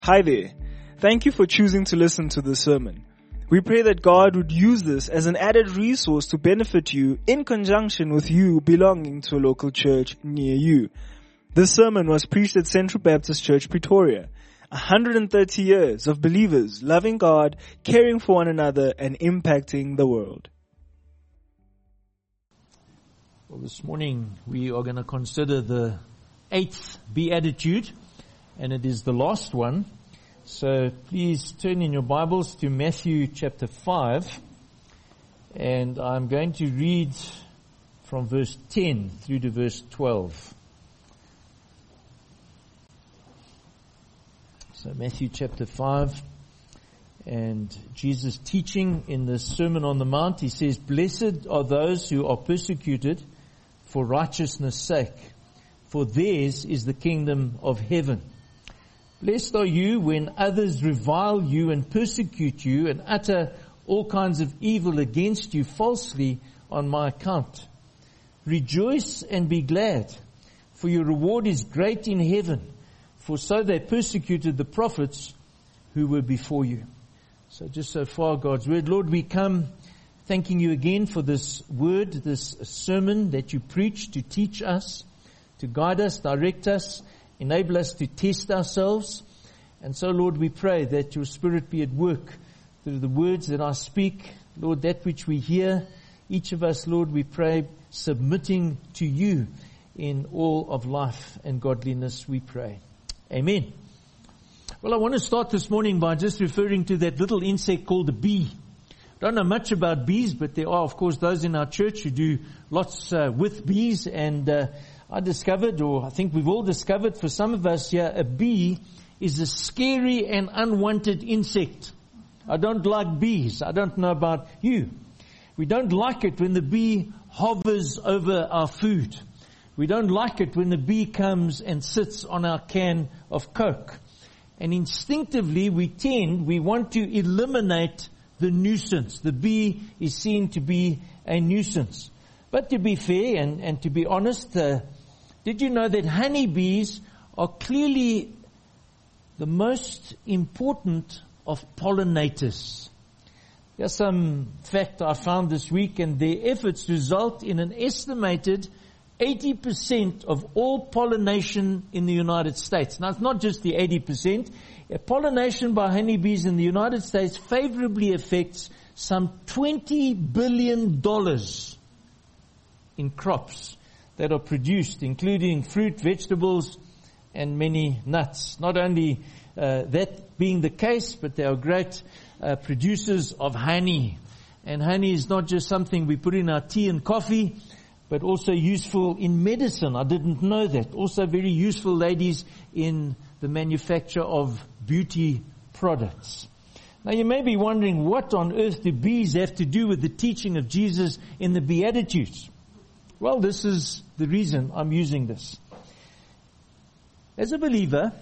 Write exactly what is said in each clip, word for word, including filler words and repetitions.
Hi there. Thank you for choosing to listen to this sermon. We pray that God would use this as an added resource to benefit you in conjunction with you belonging to a local church near you. This sermon was preached at Central Baptist Church, Pretoria. one hundred thirty years of believers loving God, caring for one another, and impacting the world. Well, this morning we are going to consider the eighth Beatitude, and it is the last one. So please turn in your Bibles to Matthew chapter five, and I'm going to read from verse ten through to verse twelve. So Matthew chapter five, and Jesus teaching in the Sermon on the Mount, he says, "Blessed are those who are persecuted for righteousness' sake, for theirs is the kingdom of heaven. Blessed are you when others revile you and persecute you and utter all kinds of evil against you falsely on my account. Rejoice and be glad, for your reward is great in heaven, for so they persecuted the prophets who were before you." So just so far, God's word. Lord, we come thanking you again for this word, this sermon that you preach to teach us, to guide us, direct us, enable us to test ourselves. And so, Lord, we pray that your Spirit be at work through the words that I speak. Lord, that which we hear, each of us, Lord, we pray, submitting to you in all of life and godliness, we pray. Amen. Well, I want to start this morning by just referring to that little insect called the bee. I don't know much about bees, but there are, of course, those in our church who do lots uh, with bees, and uh, I discovered, or I think we've all discovered, for some of us here, a bee is a scary and unwanted insect. I don't like bees. I don't know about you. We don't like it when the bee hovers over our food. We don't like it when the bee comes and sits on our can of Coke. And instinctively we tend, we want to eliminate the nuisance. The bee is seen to be a nuisance. But to be fair and, and to be honest, uh, did you know that honeybees are clearly the most important of pollinators? Here's some fact I found this week, and their efforts result in an estimated eighty percent of all pollination in the United States. Now, it's not just the eighty percent. Pollination by honeybees in the United States favorably affects some twenty billion dollars in crops that are produced, including fruit, vegetables, and many nuts. Not only uh, that being the case, but they are great uh, producers of honey. And honey is not just something we put in our tea and coffee, but also useful in medicine. I didn't know that. Also very useful, ladies, in the manufacture of beauty products. Now you may be wondering, what on earth do bees have to do with the teaching of Jesus in the Beatitudes? Well, this is the reason I'm using this. As a believer,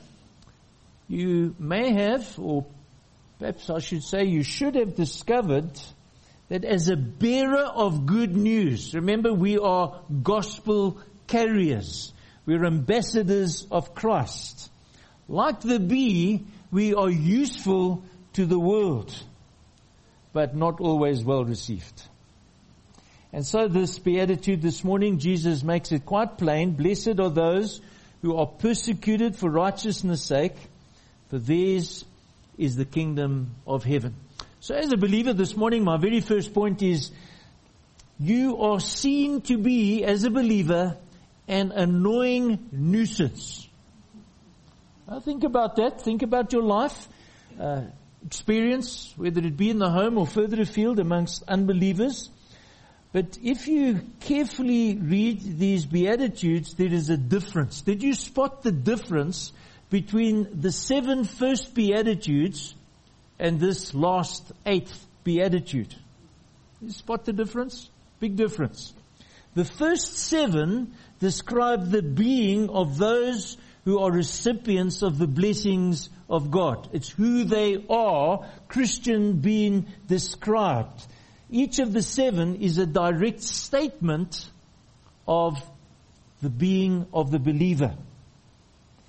you may have, or perhaps I should say you should have discovered that as a bearer of good news, remember we are gospel carriers. We're ambassadors of Christ. Like the bee, we are useful to the world, but not always well received. And so this beatitude this morning, Jesus makes it quite plain. Blessed are those who are persecuted for righteousness' sake, for theirs is the kingdom of heaven. So as a believer this morning, my very first point is, you are seen to be, as a believer, an annoying nuisance. Now think about that. Think about your life, uh, experience, whether it be in the home or further afield amongst unbelievers. But if you carefully read these Beatitudes, there is a difference. Did you spot the difference between the seven first Beatitudes and this last eighth Beatitude? You spot the difference? Big difference. The first seven describe the being of those who are recipients of the blessings of God. It's who they are, Christian being described. Each of the seven is a direct statement of the being of the believer.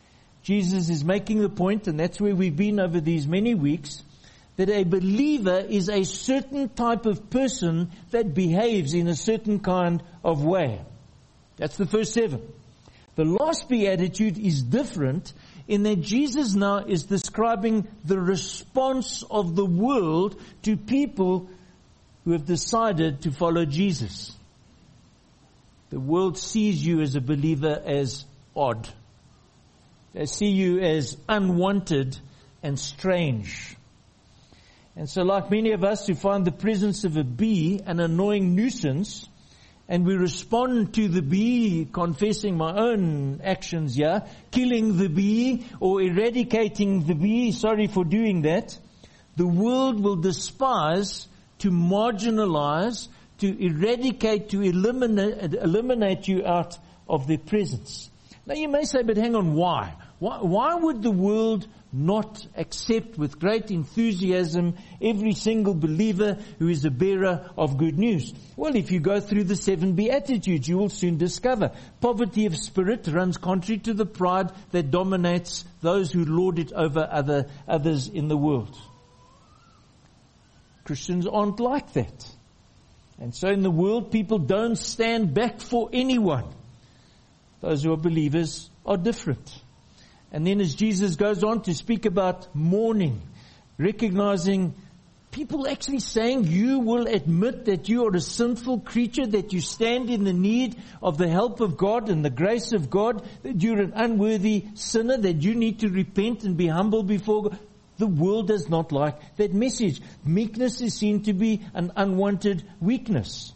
Jesus is making the point, and that's where we've been over these many weeks, that a believer is a certain type of person that behaves in a certain kind of way. That's the first seven. The last beatitude is different in that Jesus now is describing the response of the world to people who have decided to follow Jesus. The world sees you as a believer as odd. They see you as unwanted and strange. And so like many of us who find the presence of a bee an annoying nuisance, and we respond to the bee, confessing my own actions here, killing the bee or eradicating the bee, sorry for doing that, the world will despise, to marginalize, to eradicate, to eliminate, eliminate you out of their presence. Now you may say, but hang on, why? Why, why would the world not accept with great enthusiasm every single believer who is a bearer of good news? Well, if you go through the seven Beatitudes, you will soon discover poverty of spirit runs contrary to the pride that dominates those who lord it over other others in the world. Christians aren't like that. And so in the world, people don't stand back for anyone. Those who are believers are different. And then as Jesus goes on to speak about mourning, recognizing people actually saying you will admit that you are a sinful creature, that you stand in the need of the help of God and the grace of God, that you're an unworthy sinner, that you need to repent and be humble before God. The world does not like that message. Meekness is seen to be an unwanted weakness.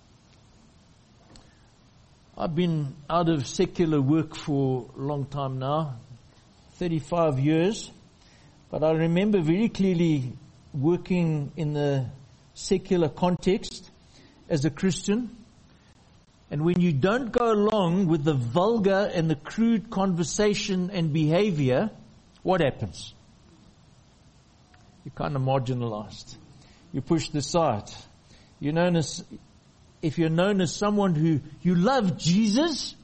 I've been out of secular work for a long time now, thirty-five years, but I remember very clearly working in the secular context as a Christian. And when you don't go along with the vulgar and the crude conversation and behavior, what happens? You're kind of marginalized. You're pushed aside. You're known as, if you're known as someone who, you love Jesus,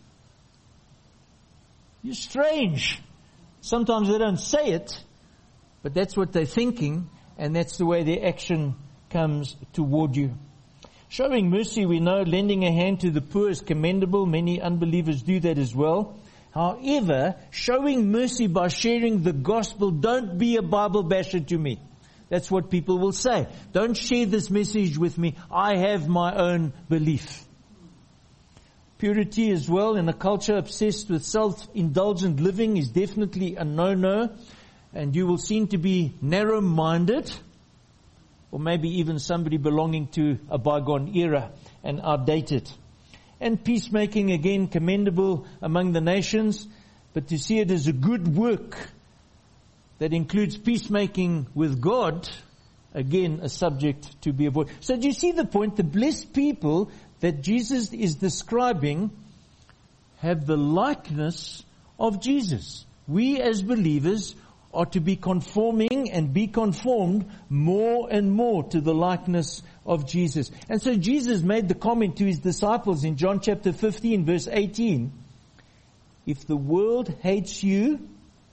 you're strange. Sometimes they don't say it, but that's what they're thinking, and that's the way their action comes toward you. Showing mercy, we know, lending a hand to the poor is commendable. Many unbelievers do that as well. However, showing mercy by sharing the gospel, don't be a Bible basher to me. That's what people will say. Don't share this message with me. I have my own belief. Purity as well in a culture obsessed with self-indulgent living is definitely a no-no. And you will seem to be narrow-minded, or maybe even somebody belonging to a bygone era and outdated. And peacemaking, again, commendable among the nations, but to see it as a good work that includes peacemaking with God, again, a subject to be avoided. So do you see the point? The blessed people that Jesus is describing have the likeness of Jesus. We as believers are to be conforming and be conformed more and more to the likeness of Jesus. And so Jesus made the comment to his disciples in John chapter fifteen, verse eighteen, if the world hates you,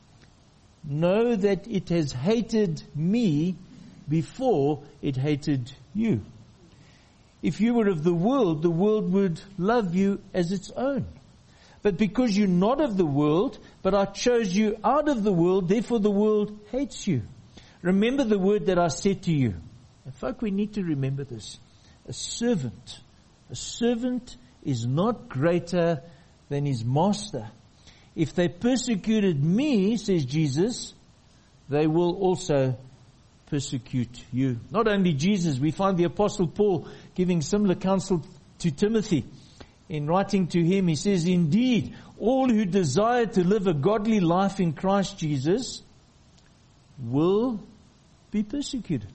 know that it has hated me before it hated you. If you were of the world, the world would love you as its own. But because you're not of the world, but I chose you out of the world, therefore the world hates you. Remember the word that I said to you. And folk, we need to remember this. A servant. A servant is not greater than his master. If they persecuted me, says Jesus, they will also persecute you. Not only Jesus, we find the Apostle Paul giving similar counsel to Timothy. In writing to him, he says, indeed, all who desire to live a godly life in Christ Jesus will be persecuted.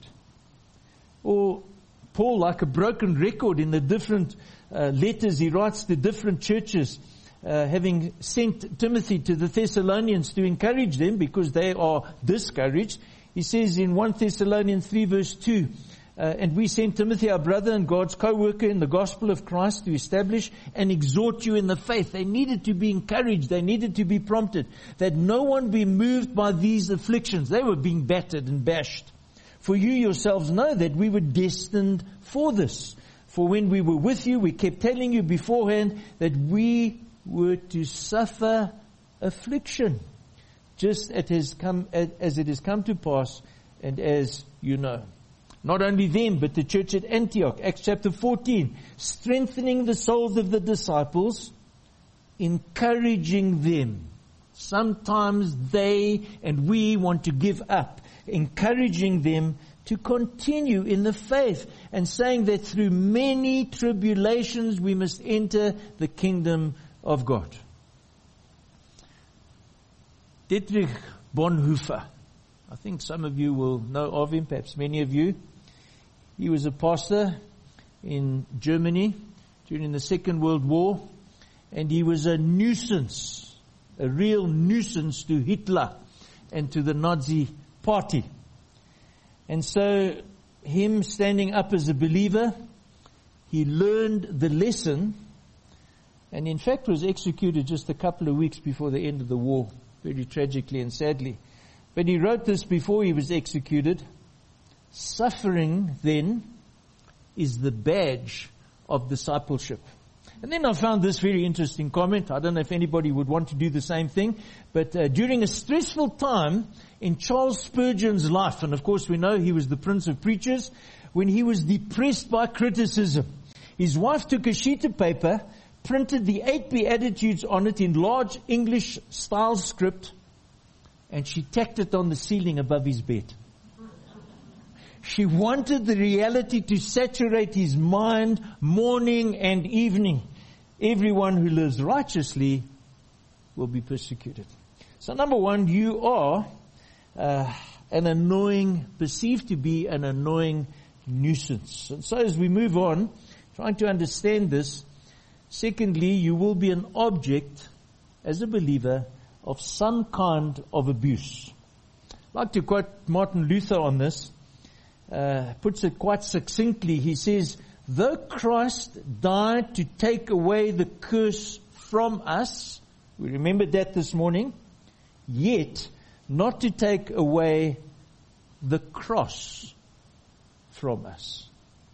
Or Paul, like a broken record in the different uh, letters he writes to different churches, uh, having sent Timothy to the Thessalonians to encourage them because they are discouraged. He says in First Thessalonians three verse two, Uh, and we sent Timothy, our brother and God's co-worker in the gospel of Christ, to establish and exhort you in the faith. They needed to be encouraged. They needed to be prompted. That no one be moved by these afflictions. They were being battered and bashed. For you yourselves know that we were destined for this. For when we were with you, we kept telling you beforehand that we were to suffer affliction, just as it has come, as it has come to pass, and as you know. Not only them, but the church at Antioch, Acts chapter fourteen, strengthening the souls of the disciples, encouraging them. Sometimes they and we want to give up, encouraging them to continue in the faith, and saying that through many tribulations we must enter the kingdom of God. Dietrich Bonhoeffer, I think some of you will know of him, perhaps many of you. He was a pastor in Germany during the Second World War, and he was a nuisance, a real nuisance to Hitler and to the Nazi party. And so, him standing up as a believer, he learned the lesson, and in fact was executed just a couple of weeks before the end of the war, very tragically and sadly. But he wrote this before he was executed. Suffering, then, is the badge of discipleship. And then I found this very interesting comment. I don't know if anybody would want to do the same thing. But uh, during a stressful time in Charles Spurgeon's life, and of course we know he was the Prince of Preachers, when he was depressed by criticism, his wife took a sheet of paper, printed the eight Beatitudes on it in large English style script, and she tacked it on the ceiling above his bed. She wanted the reality to saturate his mind morning and evening. Everyone who lives righteously will be persecuted. So number one, you are uh, an annoying, perceived to be an annoying nuisance. And so as we move on, trying to understand this, secondly, you will be an object, as a believer, of some kind of abuse. I'd like to quote Martin Luther on this. Uh, puts it quite succinctly. He says, though Christ died to take away the curse from us, we remembered that this morning, yet not to take away the cross from us.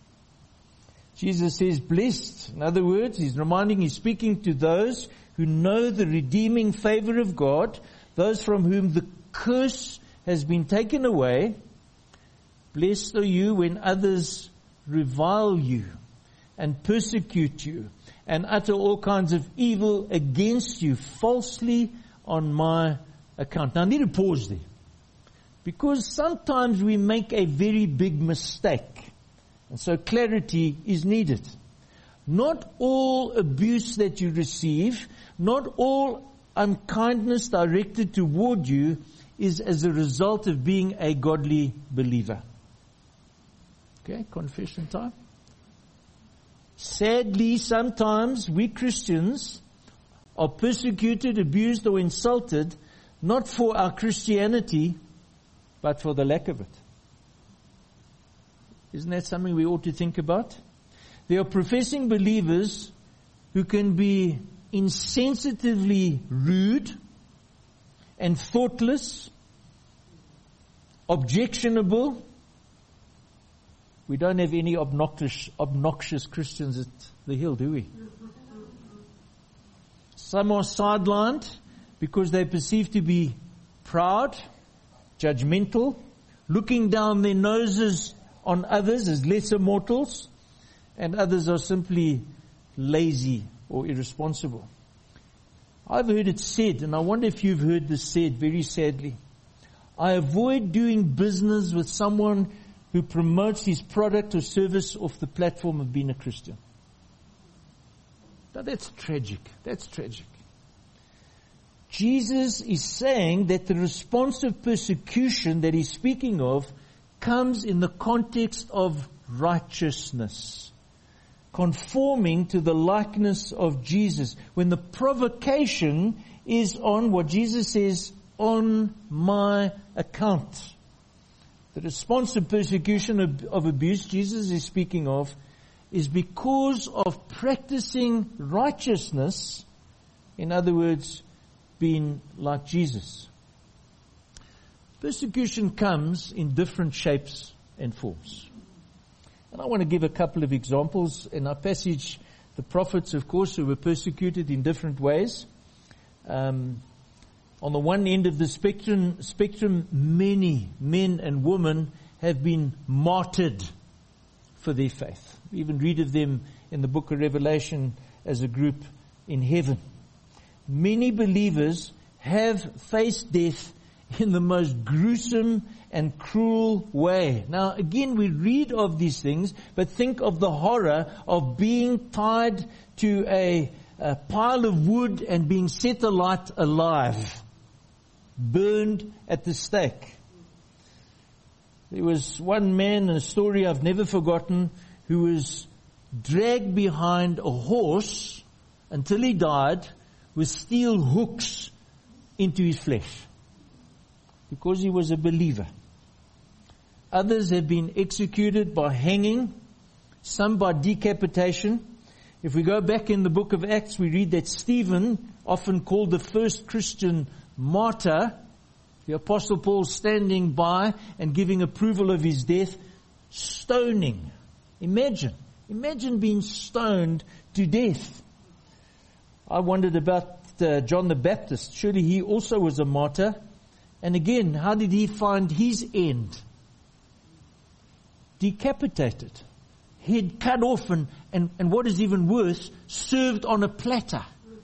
Jesus says, blessed. In other words, he's reminding, he's speaking to those who know the redeeming favor of God, those from whom the curse has been taken away. Blessed are you when others revile you and persecute you and utter all kinds of evil against you falsely on my account. Now I need to pause there, because sometimes we make a very big mistake, and so clarity is needed. Not all abuse that you receive, not all unkindness directed toward you is as a result of being a godly believer. Okay, confession time. Sadly, sometimes we Christians are persecuted, abused, or insulted, not for our Christianity, but for the lack of it. Isn't that something we ought to think about? There are professing believers who can be insensitively rude and thoughtless, objectionable. We don't have any obnoxious, obnoxious Christians at the Hill, do we? Some are sidelined because they're perceived to be proud, judgmental, looking down their noses on others as lesser mortals, and others are simply lazy or irresponsible. I've heard it said, and I wonder if you've heard this said very sadly, I avoid doing business with someone who promotes his product or service off the platform of being a Christian. Now that's tragic. That's tragic. Jesus is saying that the response of persecution that he's speaking of comes in the context of righteousness, conforming to the likeness of Jesus. When the provocation is on what Jesus says, on my account. The response of persecution of, of abuse Jesus is speaking of is because of practicing righteousness. In other words, being like Jesus. Persecution comes in different shapes and forms. And I want to give a couple of examples. In our passage, the prophets, of course, who were persecuted in different ways. Um, on the one end of the spectrum, spectrum, many men and women have been martyred for their faith. We even read of them in the book of Revelation as a group in heaven. Many believers have faced death in the most gruesome and cruel way. Now, again, we read of these things, but think of the horror of being tied to a, a pile of wood and being set alight alive, burned at the stake. There was one man in a story I've never forgotten who was dragged behind a horse until he died with steel hooks into his flesh because he was a believer. Others have been executed by hanging, some by decapitation. If we go back in the book of Acts, we read that Stephen, often called the first Christian martyr, the Apostle Paul standing by and giving approval of his death, stoning. Imagine, imagine being stoned to death. I wondered about uh, John the Baptist. Surely he also was a martyr. And again, how did he find his end? Decapitated. Head cut off and, and, and what is even worse, served on a platter.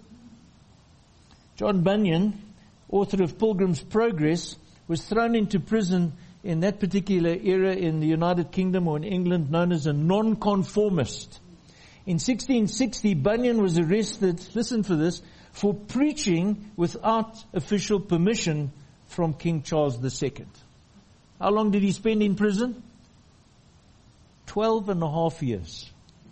John Bunyan, author of Pilgrim's Progress, was thrown into prison in that particular era in the United Kingdom or in England, known as a nonconformist. In sixteen sixty, Bunyan was arrested, listen for this, for preaching without official permission from King Charles the Second. How long did he spend in prison? Twelve and a half years.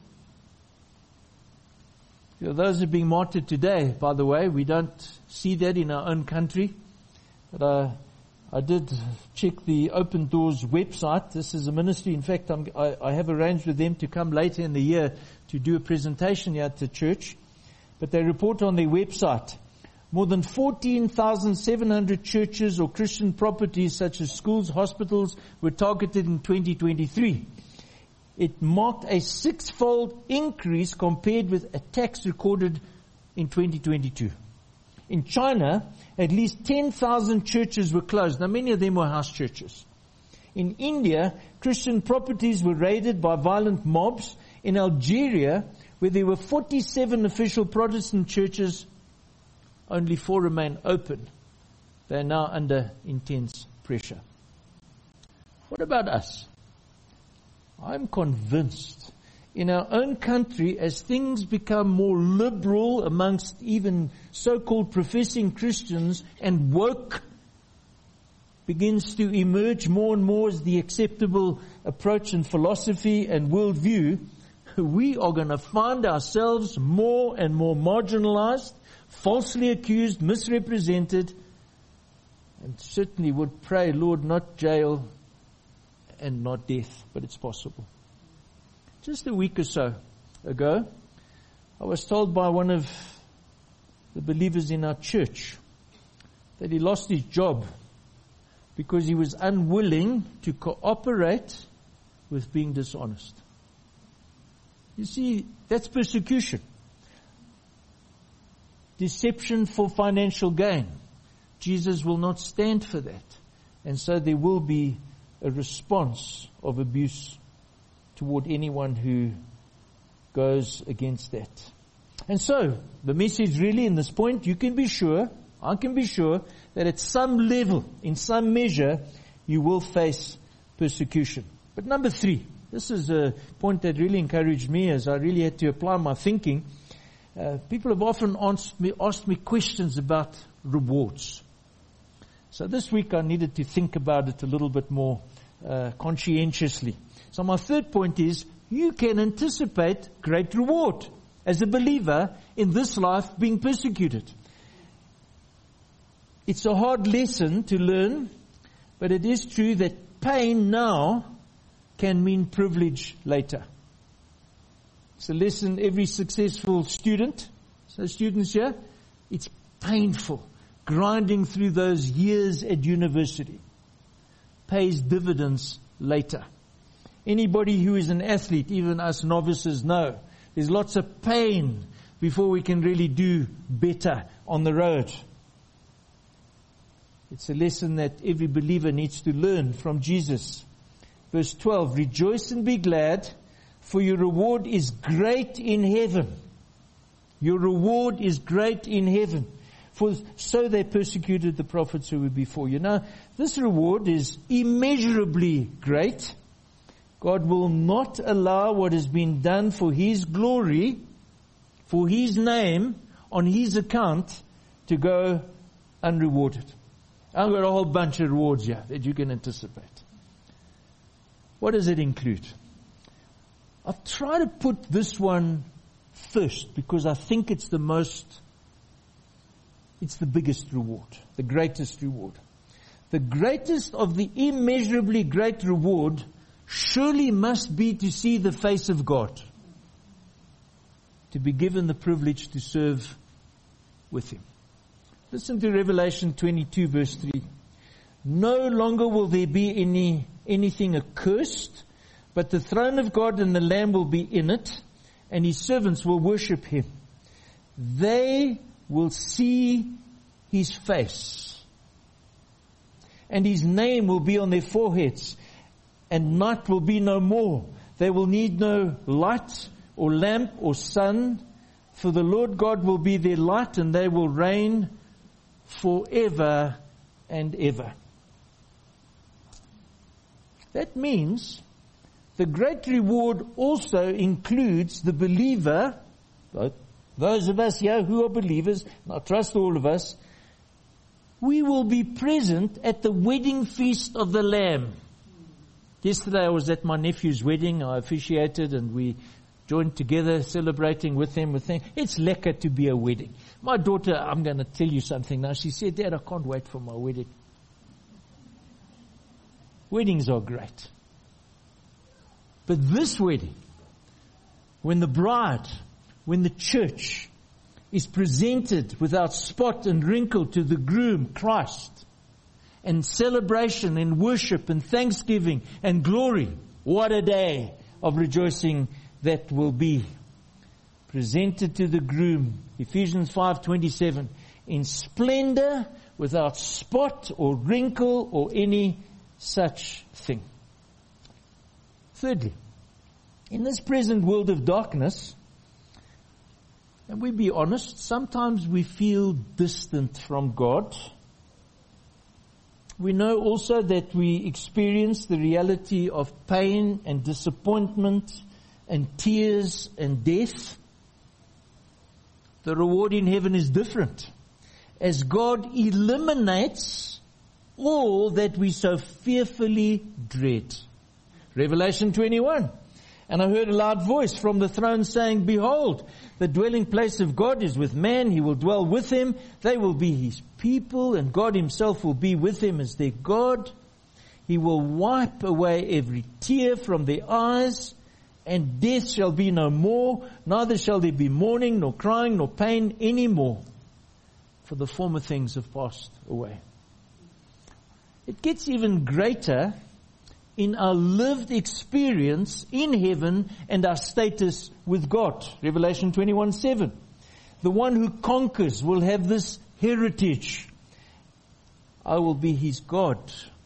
You know, those are being martyred today, by the way. We don't see that in our own country. But I, I did check the Open Doors website. This is a ministry. In fact, I'm, I, I have arranged with them to come later in the year to do a presentation here at the church. But they report on their website, more than fourteen thousand seven hundred churches or Christian properties such as schools, hospitals were targeted in twenty twenty-three. It marked a six-fold increase compared with attacks recorded in twenty twenty-two. In China, at least ten thousand churches were closed. Now, many of them were house churches. In India, Christian properties were raided by violent mobs. In Algeria, where there were forty-seven official Protestant churches, only four remain open. They are now under intense pressure. What about us? I'm convinced in our own country, as things become more liberal amongst even so-called professing Christians, and woke begins to emerge more and more as the acceptable approach and philosophy and worldview, we are going to find ourselves more and more marginalized, falsely accused, misrepresented, and certainly would pray, Lord, not jail and not death, but it's possible. Just a week or so ago, I was told by one of the believers in our church that he lost his job because he was unwilling to cooperate with being dishonest. You see, that's persecution. Deception for financial gain. Jesus will not stand for that. And so there will be a response of abuse toward anyone who goes against that. And so, the message really in this point, you can be sure, I can be sure, that at some level, in some measure, you will face persecution. But number three, this is a point that really encouraged me as I really had to apply my thinking. Uh, people have often asked me, asked me questions about rewards. So this week I needed to think about it a little bit more uh, conscientiously. So my third point is, you can anticipate great reward as a believer in this life being persecuted. It's a hard lesson to learn, but it is true that pain now can mean privilege later. It's a lesson every successful student, so students here, it's painful, grinding through those years at university, pays dividends later. Anybody who is an athlete, even us novices, know there's lots of pain before we can really do better on the road. It's a lesson that every believer needs to learn from Jesus. Verse twelve, rejoice and be glad, for your reward is great in heaven. Your reward is great in heaven. For so they persecuted the prophets who were before you. Now, this reward is immeasurably great. God will not allow what has been done for His glory, for His name, on His account, to go unrewarded. I've got a whole bunch of rewards here that you can anticipate. What does it include? I've tried to put this one first because I think it's the most, it's the biggest reward, the greatest reward. The greatest of the immeasurably great reward surely must be to see the face of God, to be given the privilege to serve with Him. Listen to Revelation twenty-two verse three. No longer will there be any anything accursed, but the throne of God and the Lamb will be in it, and His servants will worship Him. They will see His face, and His name will be on their foreheads, and night will be no more. They will need no light or lamp or sun, for the Lord God will be their light, and they will reign forever and ever. That means the great reward also includes the believer, those of us here who are believers, and I trust all of us, we will be present at the wedding feast of the Lamb. Yesterday I was at my nephew's wedding. I officiated and we joined together celebrating with him. With him. It's lekker to be a wedding. My daughter, I'm going to tell you something now. She said, Dad, I can't wait for my wedding. Weddings are great. But this wedding, when the bride, when the church is presented without spot and wrinkle to the groom, Christ, and celebration and worship and thanksgiving and glory, what a day of rejoicing that will be. Presented to the groom, Ephesians five twenty-seven, in splendor, without spot or wrinkle or any such thing. Thirdly, in this present world of darkness, and we be honest, sometimes we feel distant from God. We know also that we experience the reality of pain and disappointment and tears and death. The reward in heaven is different, as God eliminates all that we so fearfully dread. Revelation twenty-one. And I heard a loud voice from the throne saying, Behold, the dwelling place of God is with man. He will dwell with him. They will be His people, and God Himself will be with them as their God. He will wipe away every tear from their eyes, and death shall be no more. Neither shall there be mourning, nor crying, nor pain any more, for the former things have passed away. It gets even greater in our lived experience in heaven and our status with God. Revelation twenty-one seven. The one who conquers will have this heritage. I will be his God,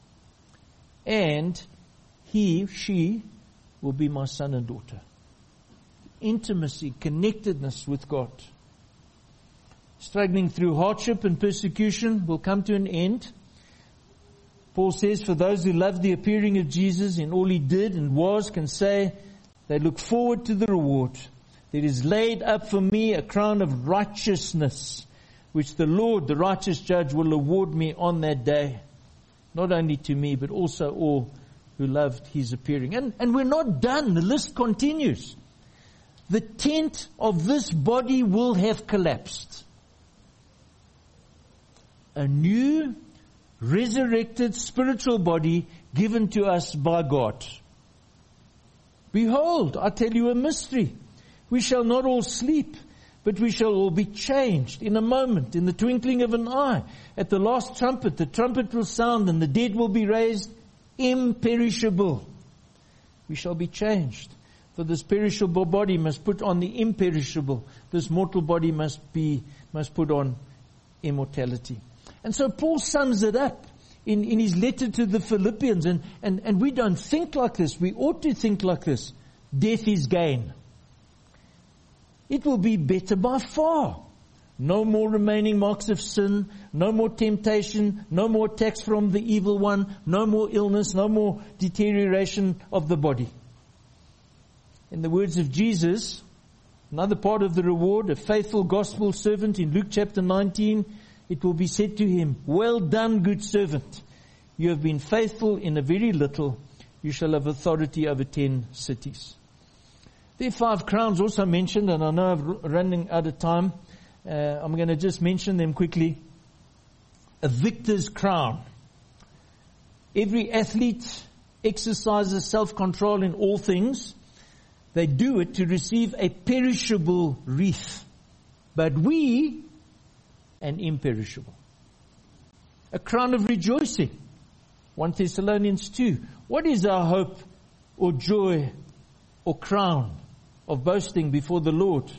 and he, she, will be my son and daughter. Intimacy, connectedness with God. Struggling through hardship and persecution will come to an end. Paul says, for those who love the appearing of Jesus in all He did and was, can say they look forward to the reward. There is laid up for me a crown of righteousness, which the Lord, the righteous judge, will award me on that day. Not only to me, but also all who loved His appearing. And, and we're not done. The list continues. The tent of this body will have collapsed. A new resurrected spiritual body given to us by God. Behold, I tell you a mystery. We shall not all sleep, but we shall all be changed in a moment, in the twinkling of an eye. At the last trumpet, the trumpet will sound, and the dead will be raised imperishable. We shall be changed. For this perishable body must put on the imperishable. This mortal body must be, must put on immortality. And so Paul sums it up in, in his letter to the Philippians. And, and, and we don't think like this. We ought to think like this. Death is gain. It will be better by far. No more remaining marks of sin, no more temptation, no more attacks from the evil one, no more illness, no more deterioration of the body. In the words of Jesus, another part of the reward, a faithful gospel servant in Luke chapter nineteen, it will be said to him, well done, good servant. You have been faithful in a very little. You shall have authority over ten cities. There are five crowns also mentioned, and I know I'm running out of time. Uh, I'm going to just mention them quickly. A victor's crown. Every athlete exercises self-control in all things. They do it to receive a perishable wreath. But we, an imperishable. A crown of rejoicing. First Thessalonians two. What is our hope or joy or crown of boasting before the Lord?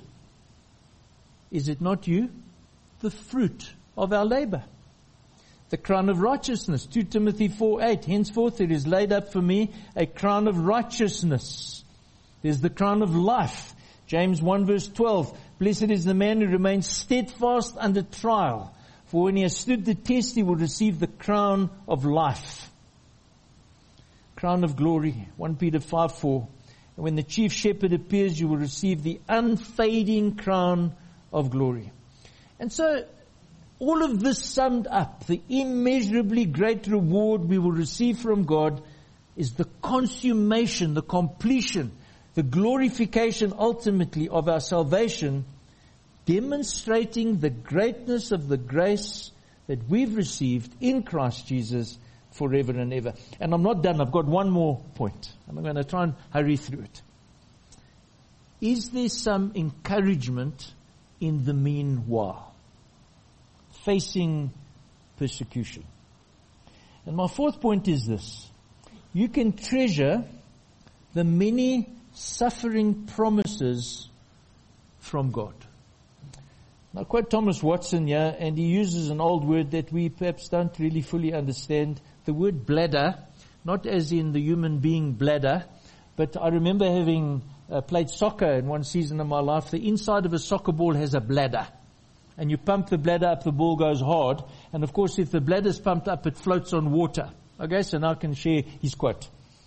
Is it not you? The fruit of our labor. The crown of righteousness. Second Timothy four eight. Henceforth there is laid up for me a crown of righteousness. There's the crown of life. James one verse twelve. Blessed is the man who remains steadfast under trial. For when he has stood the test, he will receive the crown of life. Crown of glory. First Peter five four. And when the chief shepherd appears, you will receive the unfading crown of glory. And so, all of this summed up, the immeasurably great reward we will receive from God is the consummation, the completion, the glorification ultimately of our salvation, demonstrating the greatness of the grace that we've received in Christ Jesus forever and ever. And I'm not done. I've got one more point. And I'm going to try and hurry through it. Is there some encouragement in the meanwhile, facing persecution? And my fourth point is this. You can treasure the many suffering promises from God. Now, I quote Thomas Watson here, and he uses an old word that we perhaps don't really fully understand. The word bladder, not as in the human being bladder, but I remember having uh, played soccer in one season of my life. The inside of a soccer ball has a bladder. And you pump the bladder up, the ball goes hard. And of course, if the bladder's pumped up, it floats on water. Okay, so now I can share his quote.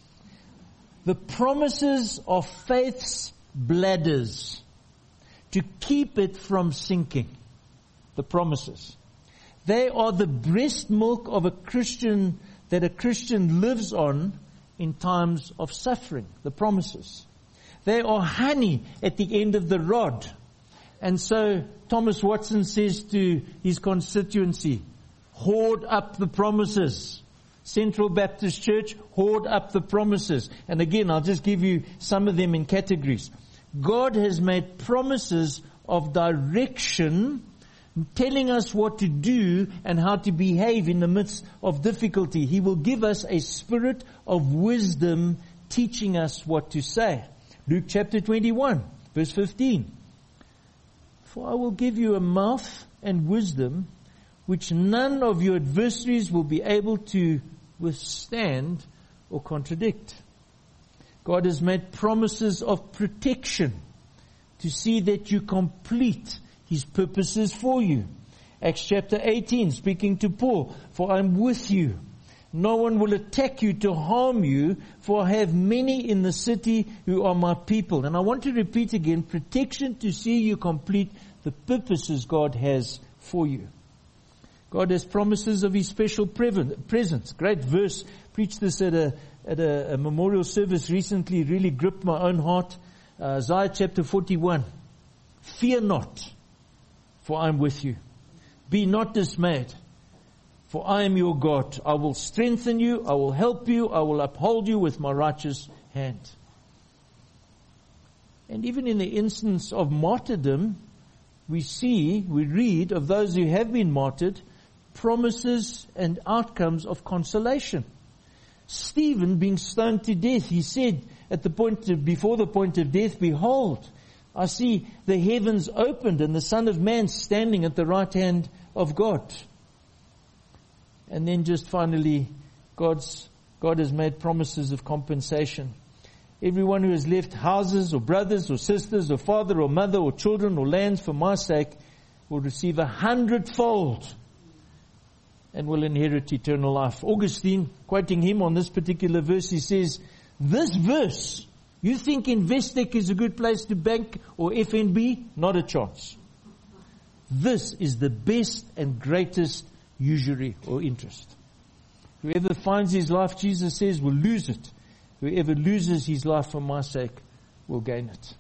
The promises of faith's bladders to keep it from sinking. The promises. They are the breast milk of a Christian, that a Christian lives on in times of suffering. The promises. They are honey at the end of the rod. And so Thomas Watson says to his constituency, hoard up the promises. Central Baptist Church, hoard up the promises. And again, I'll just give you some of them in categories. God has made promises of direction, telling us what to do and how to behave in the midst of difficulty. He will give us a spirit of wisdom, teaching us what to say. Luke chapter twenty-one, verse fifteen. For I will give you a mouth and wisdom which none of your adversaries will be able to withstand or contradict. God has made promises of protection to see that you complete His purposes for you. Acts chapter eighteen, speaking to Paul, for I am with you. No one will attack you to harm you, for I have many in the city who are my people. And I want to repeat again, protection to see you complete the purposes God has for you. God has promises of His special presence. Great verse. Preached this at a at a, a memorial service recently. Really gripped my own heart. Uh, Isaiah chapter forty-one. Fear not, for I am with you. Be not dismayed, For I am your God. I will strengthen you. I will help you. I will uphold you with my righteous hand. And even in the instance of martyrdom, we see, we read of those who have been martyred, promises and outcomes of consolation. Stephen being stoned to death, he said at the point of, before the point of death, behold, I see the heavens opened and the Son of Man standing at the right hand of God. And then just finally, God's, God has made promises of compensation. Everyone who has left houses or brothers or sisters or father or mother or children or lands for my sake will receive a hundredfold and will inherit eternal life. Augustine, quoting him on this particular verse, he says, this verse, you think Investec is a good place to bank or F N B? Not a chance. This is the best and greatest usury or interest. Whoever finds his life, Jesus says, will lose it. Whoever loses his life for my sake will gain it.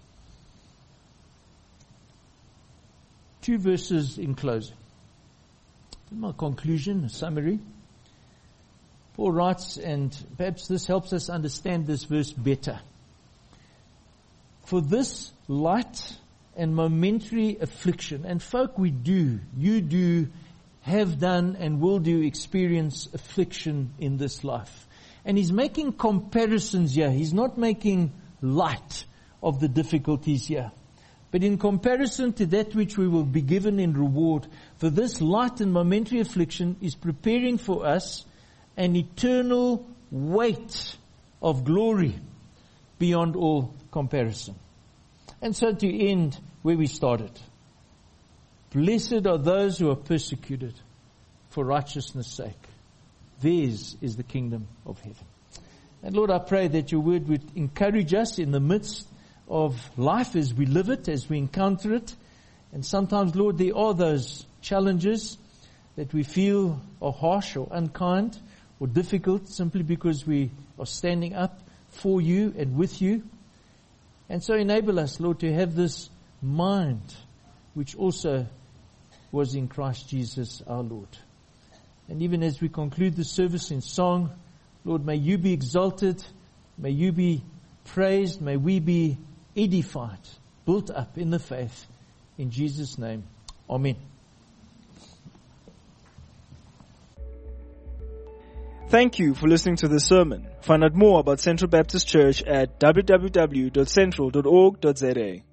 Two verses in closing. In my conclusion, a summary. Paul writes, and perhaps this helps us understand this verse better. For this light and momentary affliction, and folk we do, you do, have done and will do experience affliction in this life. And he's making comparisons here. He's not making light of the difficulties here. But in comparison to that which we will be given in reward, for this light and momentary affliction is preparing for us an eternal weight of glory beyond all comparison. And so to end where we started. Blessed are those who are persecuted for righteousness' sake. Theirs is the kingdom of heaven. And Lord, I pray that your word would encourage us in the midst of life as we live it, as we encounter it. And sometimes, Lord, there are those challenges that we feel are harsh or unkind or difficult simply because we are standing up for you and with you. And so enable us, Lord, to have this mind which also was in Christ Jesus our Lord. And even as we conclude the service in song, Lord, may you be exalted, may you be praised, may we be edified, built up in the faith. In Jesus' name, amen. Thank you for listening to this sermon. Find out more about Central Baptist Church at w w w dot central dot org dot z a.